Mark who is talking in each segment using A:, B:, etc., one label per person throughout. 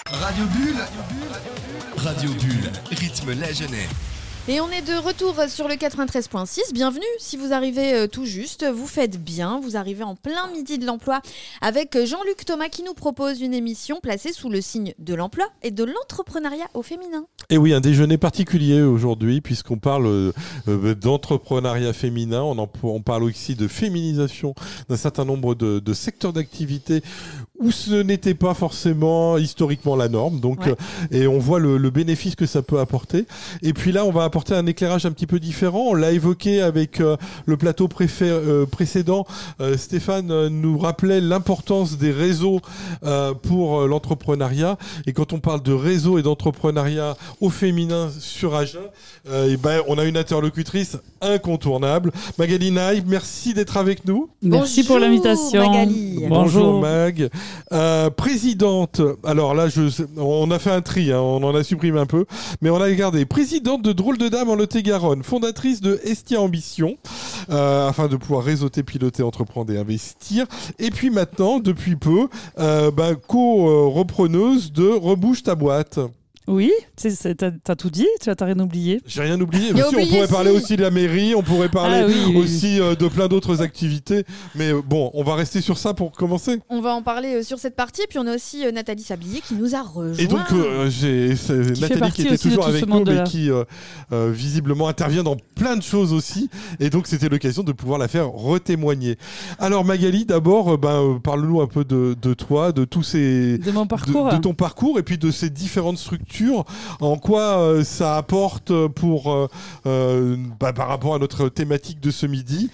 A: Radio Bulle, Radio Bulle, rythme la jeunesse.
B: Et on est de retour sur le 93.6. Bienvenue si vous arrivez tout juste. Vous faites bien, vous arrivez en plein midi de l'emploi avec Jean-Luc Thomas qui nous propose une émission placée sous le signe de l'emploi et de l'entrepreneuriat au féminin.
C: Et oui, un déjeuner particulier aujourd'hui puisqu'on parle d'entrepreneuriat féminin. On parle aussi de féminisation d'un certain nombre de secteurs d'activité où ce n'était pas forcément historiquement la norme. Donc, et on voit le bénéfice que ça peut apporter. Et puis là, on va apporter un éclairage un petit peu différent. On l'a évoqué avec le plateau précédent. Stéphane nous rappelait l'importance des réseaux pour l'entrepreneuriat. Et quand on parle de réseau et d'entrepreneuriat au féminin sur Agen, on a une interlocutrice incontournable. Magali Naïb, merci d'être avec nous.
D: Merci pour l'invitation.
B: Magali.
C: Bonjour Mag. Présidente, alors là on a fait un tri, on en a supprimé un peu, mais on a gardé présidente de Drôle de Dame en Lot-et-Garonne, fondatrice de Estia Ambition, afin de pouvoir réseauter, piloter, entreprendre et investir. Et puis maintenant, depuis peu, co-repreneuse de Rebouche ta boîte.
D: Oui, t'as tout dit, tu n'as rien oublié.
C: J'ai rien oublié. Mais on pourrait parler aussi de la mairie, on pourrait parler aussi de plein d'autres activités. Mais bon, on va rester sur ça pour commencer.
B: On va en parler sur cette partie. Puis on a aussi Nathalie Sablier qui nous a rejoint.
C: Et donc, c'est Nathalie qui était toujours avec nous, mais qui visiblement intervient dans plein de choses aussi. Et donc, c'était l'occasion de pouvoir la faire retémoigner. Alors, Magali, d'abord, parle-nous un peu de toi, de tous ces...
D: De mon parcours.
C: De ton parcours et puis de ces différentes structures. En quoi ça apporte par rapport à notre thématique de ce midi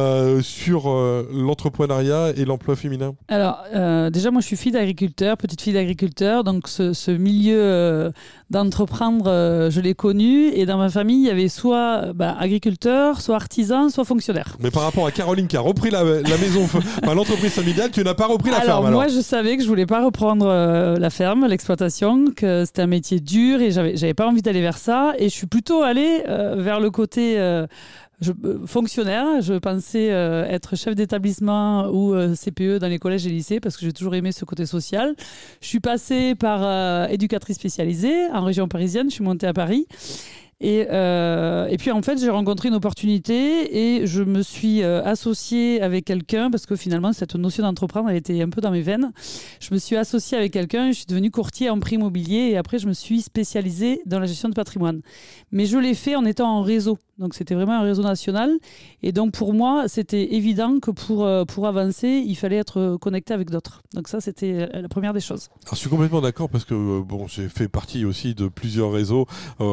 C: sur l'entrepreneuriat et l'emploi féminin.
D: Alors déjà moi je suis petite fille d'agriculteur, donc ce milieu d'entreprendre je l'ai connu, et dans ma famille il y avait soit agriculteur, soit artisan, soit fonctionnaire.
C: Mais par rapport à Caroline qui a repris la maison, l'entreprise familiale, tu n'as pas repris la ferme alors.
D: Moi je savais que je voulais pas reprendre la ferme, l'exploitation, que c'était un métier dur et j'avais pas envie d'aller vers ça, et je suis plutôt allée vers le côté fonctionnaire. Je pensais être chef d'établissement ou CPE dans les collèges et lycées parce que j'ai toujours aimé ce côté social. Je suis passée par éducatrice spécialisée en région parisienne, je suis montée à Paris. Et puis en fait j'ai rencontré une opportunité et je me suis associée avec quelqu'un parce que finalement cette notion d'entreprendre elle était un peu dans mes veines. Je me suis associée avec quelqu'un et je suis devenue courtier en prix immobilier, et après je me suis spécialisée dans la gestion de patrimoine. Mais je l'ai fait en étant en réseau. Donc c'était vraiment un réseau national, et donc pour moi c'était évident que pour avancer il fallait être connecté avec d'autres. Donc ça c'était la première des choses.
C: Alors, je suis complètement d'accord parce que j'ai fait partie aussi de plusieurs réseaux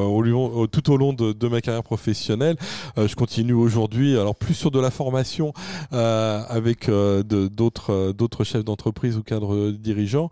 C: tout au long de ma carrière professionnelle. Je continue aujourd'hui, alors plus sur de la formation avec d'autres chefs d'entreprise ou cadres dirigeants.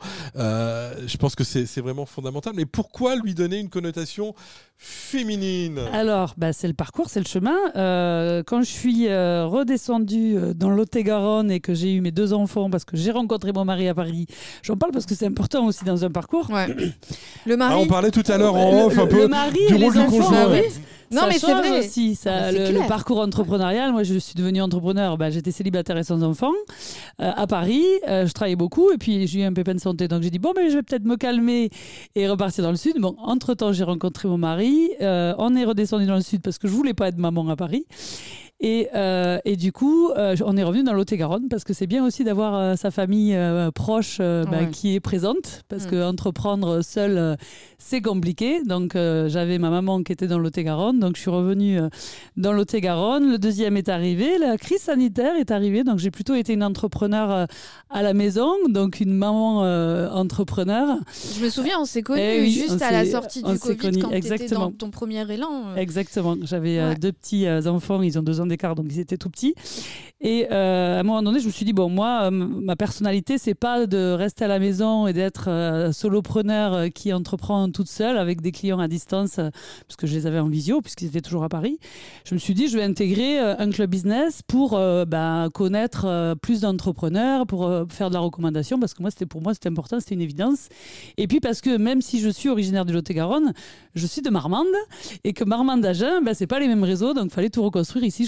C: Je pense que c'est vraiment fondamental. Mais pourquoi lui donner une connotation féminine?
D: Alors, c'est le parcours, c'est le chemin. Quand je suis redescendue dans le Lot-et-Garonne et que j'ai eu mes 2 enfants, parce que j'ai rencontré mon mari à Paris, j'en parle parce que c'est important aussi dans un parcours.
B: Ouais. Le mari.
C: On parlait tout à l'heure en off un peu du rôle du conjoint.
B: Non, mais c'est vrai
D: aussi le parcours entrepreneurial. Moi je suis devenue entrepreneur, j'étais célibataire et sans enfant à Paris, je travaillais beaucoup et puis j'ai eu un pépin de santé, donc j'ai dit je vais peut-être me calmer et repartir dans le sud. Entre temps j'ai rencontré mon mari, on est redescendu dans le sud parce que je voulais pas être maman à Paris. Et du coup, on est revenu dans Lot-et-Garonne parce que c'est bien aussi d'avoir sa famille proche qui est présente, parce que entreprendre seul, c'est compliqué. Donc, j'avais ma maman qui était dans Lot-et-Garonne, donc je suis revenue dans Lot-et-Garonne. Le deuxième est arrivé, la crise sanitaire est arrivée, donc j'ai plutôt été une entrepreneur à la maison, donc une maman entrepreneur.
B: Je me souviens, on s'est connus juste à la sortie du Covid, quand tu étais dans ton premier élan.
D: Exactement, j'avais 2 petits enfants, ils ont 2 ans d'écart, donc ils étaient tout petits. Et à un moment donné, je me suis dit, moi, ma personnalité, c'est pas de rester à la maison et d'être solopreneur qui entreprend toute seule avec des clients à distance, parce que je les avais en visio, puisqu'ils étaient toujours à Paris. Je me suis dit, je vais intégrer un club business pour connaître plus d'entrepreneurs, pour faire de la recommandation, parce que pour moi, c'était important, c'était une évidence. Et puis parce que même si je suis originaire du Lot-et-Garonne, je suis de Marmande, et que Marmande-Agen, c'est pas les mêmes réseaux, donc il fallait tout reconstruire. Ici, je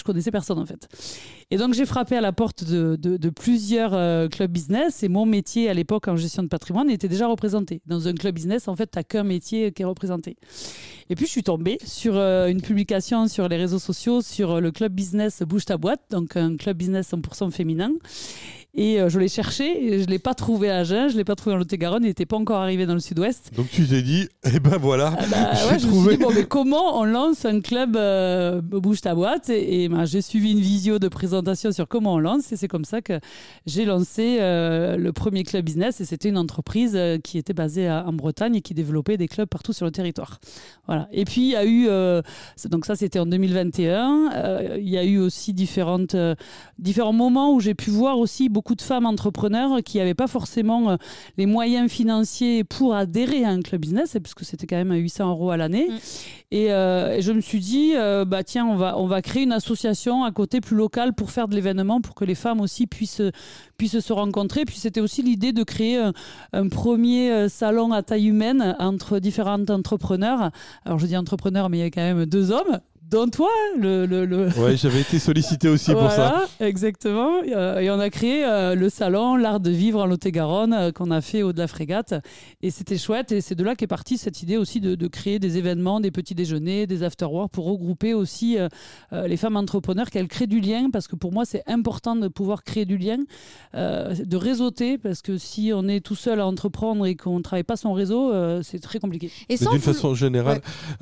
D: connaissais personne en fait. Et donc j'ai frappé à la porte de plusieurs clubs business et mon métier à l'époque en gestion de patrimoine était déjà représenté. Dans un club business, en fait, tu n'as qu'un métier qui est représenté. Et puis je suis tombée sur une publication sur les réseaux sociaux sur le club business Bouge ta boîte, donc un club business 100% féminin. Et je l'ai cherché, et je ne l'ai pas trouvé à Agen, je ne l'ai pas trouvé en Lot-et-Garonne, il n'était pas encore arrivé dans le sud-ouest.
C: Donc tu t'es dit, eh ben voilà,
D: je me suis dit, bon, mais comment on lance un club Bouge ta boîte et j'ai suivi une visio de présentation sur comment on lance, et c'est comme ça que j'ai lancé le premier club business, et c'était une entreprise qui était basée en Bretagne et qui développait des clubs partout sur le territoire. Voilà. Et puis il y a eu, donc ça c'était en 2021, il y a eu aussi différents moments où j'ai pu voir aussi beaucoup de femmes entrepreneurs qui n'avaient pas forcément les moyens financiers pour adhérer à un club business, puisque c'était quand même à 800 € à l'année. Et je me suis dit, tiens, on va créer une association à côté plus locale pour faire de l'événement, pour que les femmes aussi puissent se rencontrer. Puis c'était aussi l'idée de créer un premier salon à taille humaine entre différents entrepreneurs. Alors je dis entrepreneurs, mais il y a quand même 2 hommes. Dont toi,
C: Ouais, j'avais été sollicité aussi pour ça.
D: Exactement. Et on a créé le salon L'Art de Vivre en Lot-et-Garonne qu'on a fait au de la Frégate. Et c'était chouette. Et c'est de là qu'est partie cette idée aussi de créer des événements, des petits déjeuners, des after-work pour regrouper aussi les femmes entrepreneurs, qu'elles créent du lien. Parce que pour moi, c'est important de pouvoir créer du lien, de réseauter. Parce que si on est tout seul à entreprendre et qu'on ne travaille pas son réseau, c'est très compliqué.
C: Mais d'une façon générale,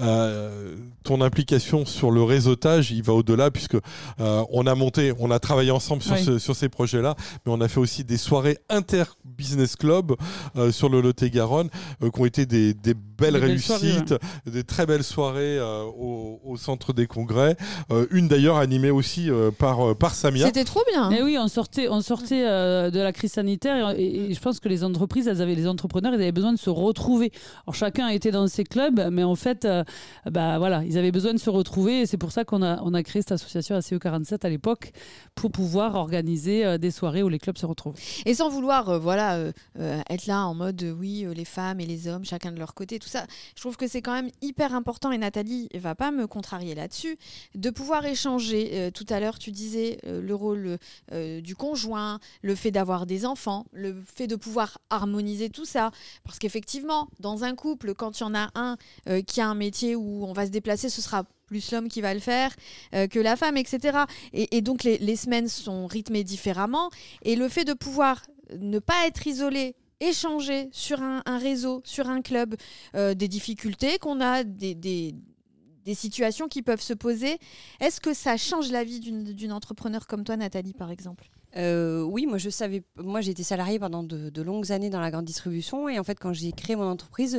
C: ton implication sur le réseautage, il va au-delà, puisque on a travaillé ensemble sur ces projets-là, mais on a fait aussi des soirées inter-business club sur le Lot-et-Garonne qui ont été des belles réussites, des très belles soirées au centre des congrès. Une d'ailleurs animée aussi par Samia.
B: C'était trop bien.
D: Et oui, on sortait de la crise sanitaire et je pense que les entreprises, les entrepreneurs, ils avaient besoin de se retrouver. Alors chacun était dans ses clubs, mais en fait, ils avaient besoin de se retrouver. Et c'est pour ça qu'on a créé cette association ACE47 à l'époque pour pouvoir organiser des soirées où les clubs se retrouvent.
B: Et sans vouloir être là en mode les femmes et les hommes, chacun de leur côté, tout ça, je trouve que c'est quand même hyper important, et Nathalie ne va pas me contrarier là-dessus, de pouvoir échanger. Tout à l'heure, tu disais le rôle du conjoint, le fait d'avoir des enfants, le fait de pouvoir harmoniser tout ça. Parce qu'effectivement, dans un couple, quand il y en a un qui a un métier où on va se déplacer, ce sera plus l'homme qui va le faire que la femme, etc. Et donc, les semaines sont rythmées différemment. Et le fait de pouvoir ne pas être isolé, échanger sur un réseau, sur un club, des difficultés qu'on a, des situations qui peuvent se poser, est-ce que ça change la vie d'une entrepreneur comme toi, Nathalie, par exemple ?
E: Oui, moi j'ai été salariée pendant de longues années dans la grande distribution, et en fait quand j'ai créé mon entreprise,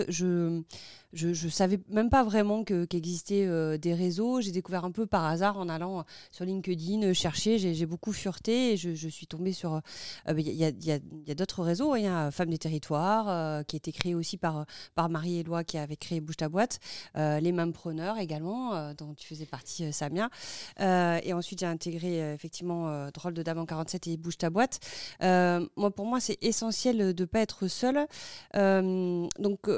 E: je savais même pas vraiment qu'existaient des réseaux. J'ai découvert un peu par hasard en allant sur LinkedIn chercher. J'ai beaucoup fureté et je suis tombée sur. Il y a d'autres réseaux. Il y a Femmes des Territoires qui a été créé aussi par Marie-Éloi qui avait créé Bouge ta boîte. Les Mampreneurs également, dont tu faisais partie, Samia. Et ensuite j'ai intégré effectivement Drôle de Dame en 47 et Bouge ta boîte. Pour moi c'est essentiel de ne pas être seule. Donc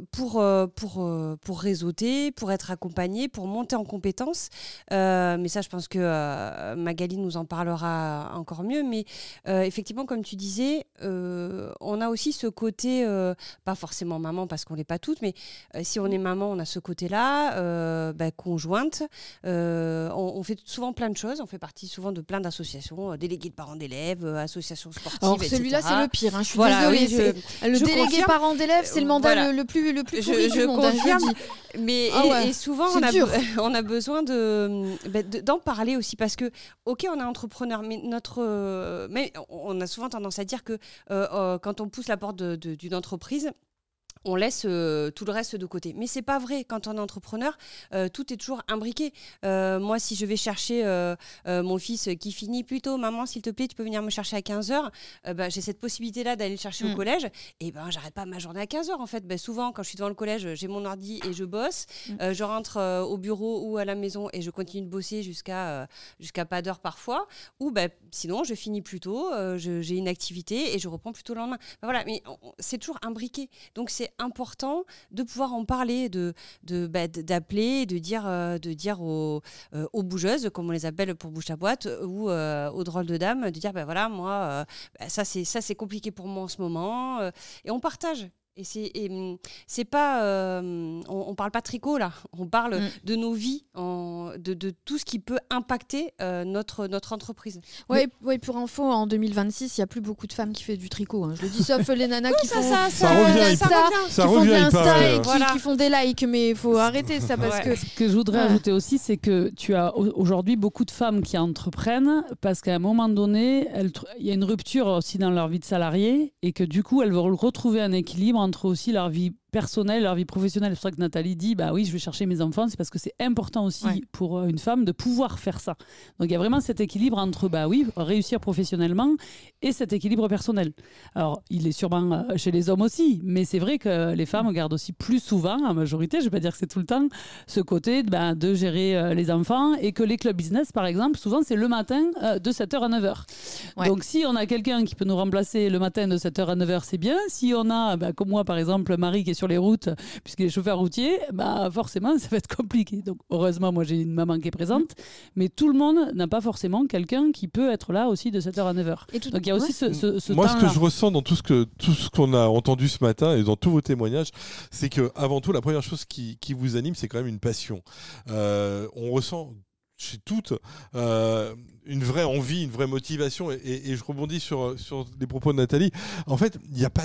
E: pour réseauter, pour être accompagné, pour monter en compétences. Mais ça, je pense que Magali nous en parlera encore mieux. Mais effectivement, comme tu disais, on a aussi ce côté, pas forcément maman parce qu'on n'est pas toutes, mais si on est maman, on a ce côté-là, conjointe. On fait souvent plein de choses. On fait partie souvent de plein d'associations, délégués de parents d'élèves, associations sportives,
B: alors,
E: etc.
B: celui-là, c'est le pire. Je suis désolée. Le délégué parents d'élèves, c'est le mandat le plus pourri du monde.
E: Confirme, mais et souvent on a besoin d'en parler aussi, parce que ok, on est entrepreneur, mais mais on a souvent tendance à dire que quand on pousse la porte d'une entreprise, on laisse tout le reste de côté. Mais c'est pas vrai. Quand on est entrepreneur, tout est toujours imbriqué. Moi, si je vais chercher mon fils qui finit plus tôt, maman, s'il te plaît, tu peux venir me chercher à 15h, j'ai cette possibilité-là d'aller le chercher au collège, et j'arrête pas ma journée à 15h en fait. Souvent, quand je suis devant le collège, j'ai mon ordi et je bosse. Je rentre au bureau ou à la maison et je continue de bosser jusqu'à pas d'heure parfois. Ou sinon, je finis plus tôt, j'ai une activité et je reprends plus tôt le lendemain. Voilà, mais c'est toujours imbriqué. Donc, c'est important de pouvoir en parler, d'appeler, de dire aux bougeuses, comme on les appelle pour bouche à boîte, ou aux drôles de dames, de dire voilà, moi, ça c'est compliqué pour moi en ce moment, et on partage. Et c'est pas, on parle pas tricot là, on parle de nos vies, de tout ce qui peut impacter notre entreprise.
B: Ouais, pour info, en 2026, il y a plus beaucoup de femmes qui font du tricot. Hein. Je le dis sauf les nanas qui font
C: ça revient,
B: Insta et qui font des likes, mais il faut arrêter ça parce que.
D: Ce que je voudrais ajouter aussi, c'est que tu as aujourd'hui beaucoup de femmes qui entreprennent parce qu'à un moment donné, il y a une rupture aussi dans leur vie de salarié et que du coup, elles veulent retrouver un équilibre entre aussi leur vie personnelle, leur vie professionnelle. C'est pour ça que Nathalie dit oui, je vais chercher mes enfants, c'est parce que c'est important aussi pour une femme de pouvoir faire ça. Donc il y a vraiment cet équilibre entre réussir professionnellement et cet équilibre personnel. Alors il est sûrement chez les hommes aussi, mais c'est vrai que les femmes gardent aussi plus souvent, en majorité, je ne vais pas dire que c'est tout le temps, ce côté de gérer les enfants, et que les clubs business par exemple, souvent c'est le matin de 7h à 9h. Donc si on a quelqu'un qui peut nous remplacer le matin de 7h à 9h, c'est bien. Si on a, comme moi par exemple, Marie qui est sur les routes, puisqu'il est chauffeur routier, forcément ça va être compliqué. Donc heureusement, moi j'ai une maman qui est présente, mais tout le monde n'a pas forcément quelqu'un qui peut être là aussi de 7h à 9h. Donc il y a aussi ce
C: moi,
D: temps-là.
C: ce que je ressens dans tout ce qu'on a entendu ce matin et dans tous vos témoignages, c'est que avant tout, la première chose qui vous anime, c'est quand même une passion. On ressent chez toutes une vraie envie, une vraie motivation, et je rebondis sur les propos de Nathalie. En fait, il n'y a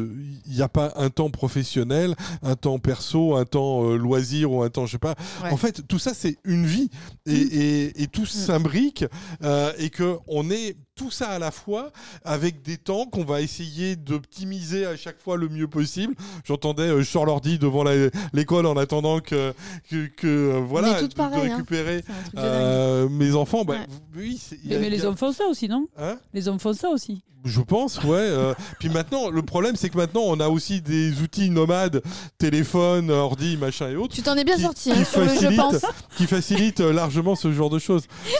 C: pas un temps professionnel, un temps perso, un temps loisir ou un temps je sais pas. En fait, tout ça c'est une vie et tout s'imbrique et que on est tout ça à la fois avec des temps qu'on va essayer d'optimiser à chaque fois le mieux possible. J'entendais je sors l'ordi devant l'école en attendant que voilà de récupérer mes enfants. Oui,
D: mais les hommes font ça aussi, non ? Les hommes font ça aussi.
C: Je pense, Puis maintenant, le problème, c'est que maintenant, on a aussi des outils nomades, téléphone, ordi, machin et autres.
B: Tu t'en es bien sorti, je pense.
C: Qui facilitent largement ce genre de choses.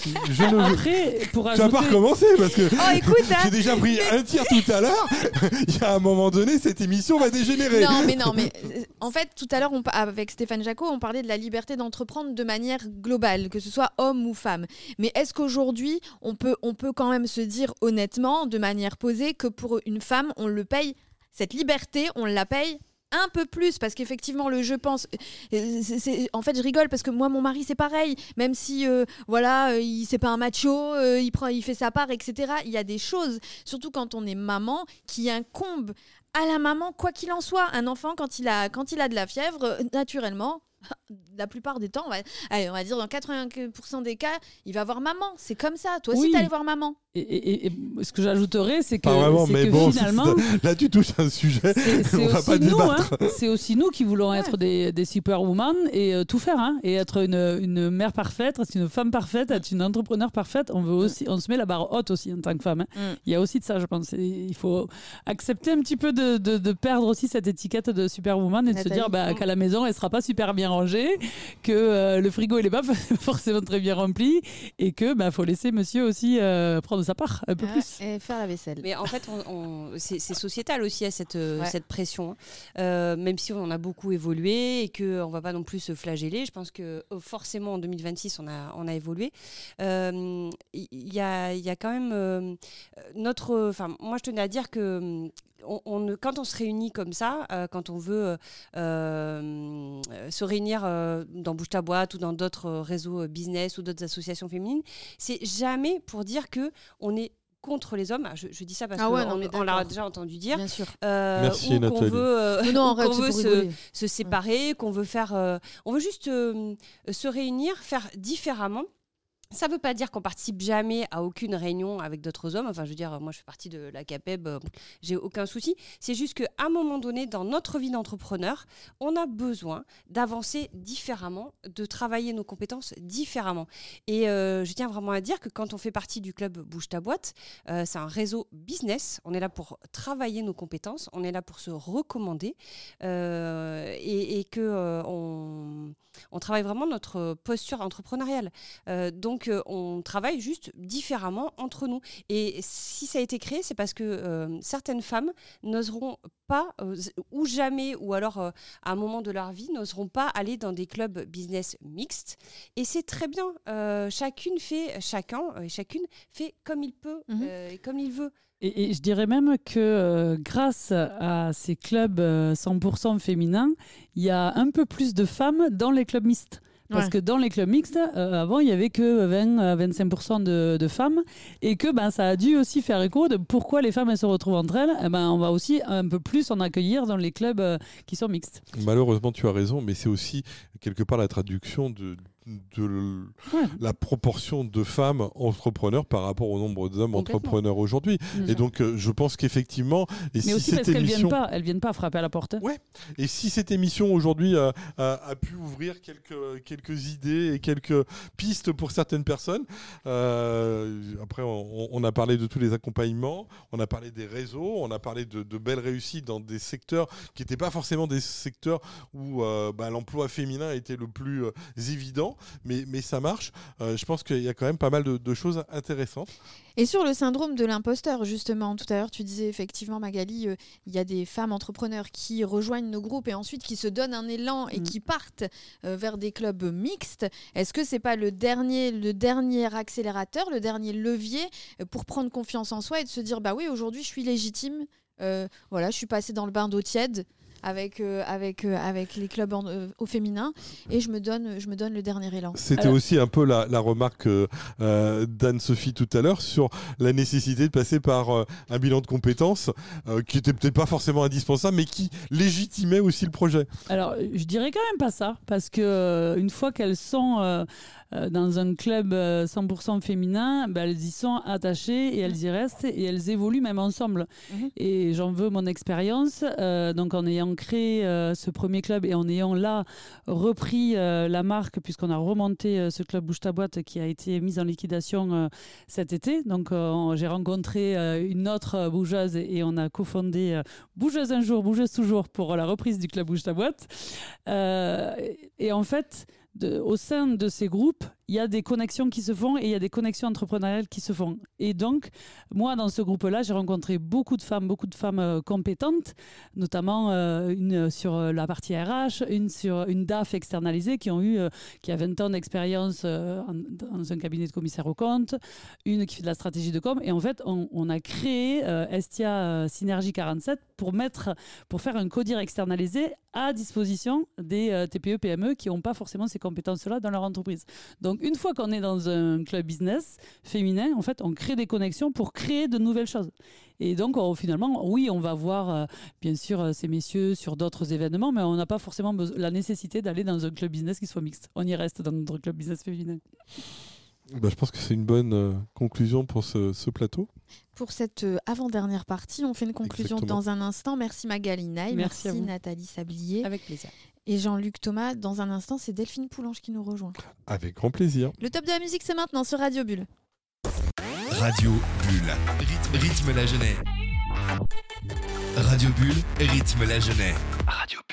D: Après, pour ajouter...
C: Tu vas pas recommencer parce que
B: écoute,
C: j'ai déjà pris un tir tout à l'heure. Il y a un moment donné, cette émission va dégénérer.
B: Non, mais en fait, tout à l'heure, avec Stéphane Jacot, on parlait de la liberté d'entreprendre de manière globale, que ce soit homme ou femme. Mais est-ce qu'aujourd'hui, on peut quand même se dire honnêtement, de manière posée, que pour une femme, on le paye, cette liberté, on la paye un peu plus, parce qu'effectivement je pense, en fait je rigole parce que moi mon mari c'est pareil, même si c'est pas un macho, il fait sa part, etc. Il y a des choses, surtout quand on est maman, qui incombent à la maman quoi qu'il en soit. Un enfant quand il a de la fièvre, naturellement, la plupart des temps, on va dire dans 80% des cas, il va voir maman. C'est comme ça. Toi aussi, t'allais voir maman.
D: Et ce que j'ajouterais, c'est que,
C: finalement... Là, tu touches un sujet, on va pas débattre.
D: C'est aussi nous qui voulons être des superwoman et tout faire, et être une mère parfaite, être une femme parfaite, être une entrepreneur parfaite. On se met la barre haute aussi en tant que femme. Il y a aussi de ça, je pense. Il faut accepter un petit peu de perdre aussi cette étiquette de superwoman et de se dire qu'à la maison, elle sera pas super bien rangée, que le frigo il est pas forcément très bien rempli, et que faut laisser monsieur aussi prendre sa part un peu plus.
B: Et faire la vaisselle.
E: Mais en fait, c'est sociétal aussi à cette pression. Même si on a beaucoup évolué et qu'on ne va pas non plus se flageller, je pense que forcément en 2026, on a évolué. Il y a quand même moi, je tenais à dire que quand on se réunit comme ça, quand on veut se réunir dans Bouge ta boîte ou dans d'autres réseaux business ou d'autres associations féminines, c'est jamais pour dire qu'on est contre les hommes. Je dis ça parce qu'on l'a déjà entendu dire.
B: Bien sûr.
C: Merci,
E: Nathalie. Qu'on veut se séparer, qu'on veut faire... on veut juste se réunir, faire différemment. Ça ne veut pas dire qu'on participe jamais à aucune réunion avec d'autres hommes. Enfin, je veux dire, moi, je fais partie de la CAPEB, j'ai aucun souci. C'est juste qu'à un moment donné, dans notre vie d'entrepreneur, on a besoin d'avancer différemment, de travailler nos compétences différemment. Et je tiens vraiment à dire que quand on fait partie du club Bouge ta boîte, c'est un réseau business. On est là pour travailler nos compétences, on est là pour se recommander et que on travaille vraiment notre posture entrepreneuriale. Donc, donc on travaille juste différemment entre nous. Et si ça a été créé, c'est parce que certaines femmes n'oseront pas, ou jamais, ou alors à un moment de leur vie, n'oseront pas aller dans des clubs business mixtes. Et c'est très bien. Chacune fait comme il peut et comme il veut.
D: Et je dirais même que grâce à ces clubs 100% féminins, il y a un peu plus de femmes dans les clubs mixtes. Parce que dans les clubs mixtes, avant, il n'y avait que 20-25% de femmes et que ça a dû aussi faire écho de pourquoi les femmes elles se retrouvent entre elles. On va aussi un peu plus en accueillir dans les clubs qui sont mixtes.
C: Malheureusement, tu as raison, mais c'est aussi quelque part la traduction de la proportion de femmes entrepreneurs par rapport au nombre d'hommes entrepreneurs aujourd'hui. Et donc, je pense qu'effectivement...
D: Mais si aussi parce qu'elles viennent pas frapper à la porte.
C: Ouais. Et si cette émission aujourd'hui a pu ouvrir quelques idées et quelques pistes pour certaines personnes, après, on a parlé de tous les accompagnements, on a parlé des réseaux, on a parlé de belles réussites dans des secteurs qui n'étaient pas forcément des secteurs où l'emploi féminin était le plus évident. Mais ça marche. Je pense qu'il y a quand même pas mal de choses intéressantes.
B: Et sur le syndrome de l'imposteur, justement, tout à l'heure, tu disais effectivement, Magali, il y a des femmes entrepreneurs qui rejoignent nos groupes et ensuite qui se donnent un élan et qui partent vers des clubs mixtes. Est-ce que c'est pas le dernier accélérateur, le dernier levier pour prendre confiance en soi et de se dire, oui, aujourd'hui, je suis légitime. Je suis passée dans le bain d'eau tiède. Avec les clubs au féminin et je me donne le dernier élan.
C: C'était aussi un peu la remarque d'Anne-Sophie tout à l'heure sur la nécessité de passer par un bilan de compétences qui était peut-être pas forcément indispensable mais qui légitimait aussi le projet.
D: Alors je dirais quand même pas ça parce que une fois qu'elles sont dans un club 100% féminin, elles y sont attachées et elles y restent et elles évoluent même ensemble. Et j'en veux mon expérience. Donc en ayant créé ce premier club et en ayant là repris la marque puisqu'on a remonté ce club Bouge ta boîte qui a été mis en liquidation cet été. Donc j'ai rencontré une autre bougeuse et on a cofondé Bougeuse un jour, Bougeuse toujours pour la reprise du club Bouge ta boîte. Et en fait, au sein de ces groupes, il y a des connexions qui se font et il y a des connexions entrepreneuriales qui se font. Et donc, moi, dans ce groupe-là, j'ai rencontré beaucoup de femmes compétentes, notamment une sur la partie RH, une sur une DAF externalisée qui a 20 ans d'expérience dans un cabinet de commissaire aux comptes, une qui fait de la stratégie de com. Et en fait, on a créé Estia Synergie 47 pour faire un codir externalisé à disposition des TPE-PME qui n'ont pas forcément ces compétences-là dans leur entreprise. Donc, une fois qu'on est dans un club business féminin, en fait, on crée des connexions pour créer de nouvelles choses. Et donc, finalement, oui, on va voir, bien sûr, ces messieurs sur d'autres événements, mais on n'a pas forcément la nécessité d'aller dans un club business qui soit mixte. On y reste dans notre club business féminin.
C: Je pense que c'est une bonne conclusion pour ce plateau.
B: Pour cette avant-dernière partie, on fait une conclusion dans un instant. Merci Magali Naï, merci Nathalie Sablier.
E: Avec plaisir.
B: Et Jean-Luc Thomas, dans un instant, c'est Delphine Poulange qui nous rejoint.
C: Avec grand plaisir.
B: Le top de la musique, c'est maintenant sur Radio Bulle.
A: Radio Bulle, rythme la jeunesse. Radio Bulle, rythme la jeunesse. Radio